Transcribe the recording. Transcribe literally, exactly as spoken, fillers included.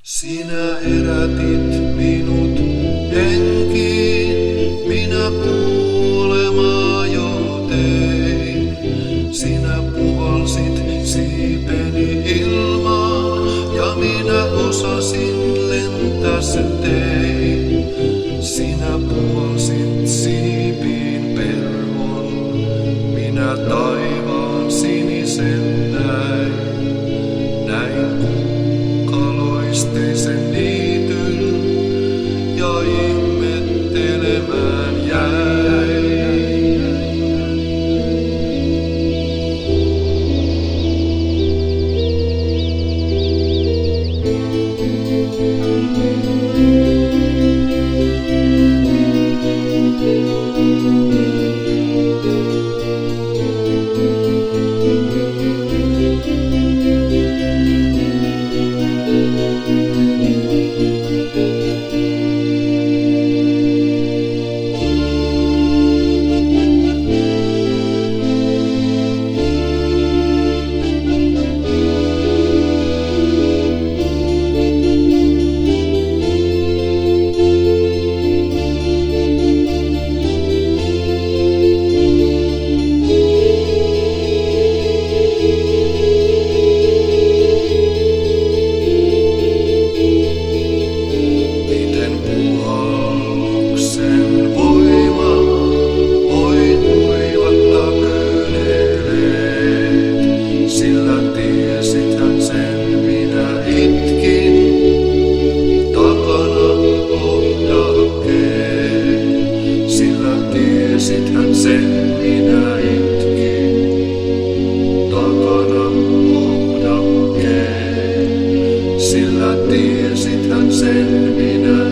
Sinä herätit minut henkiin, minä kuolemaa jo tein. Sinä puhalsit siipeni ilmaan ja minä osasin lentää sen tein. Sinä puhalsit siipiin perhon, minä taivaan sinisen näin. Näin kaloisteisen niityn ja ihmettelemään jäin. Tiesithän sen minä itkin, takana ohdakkeen. Sillä tiesithän sen minä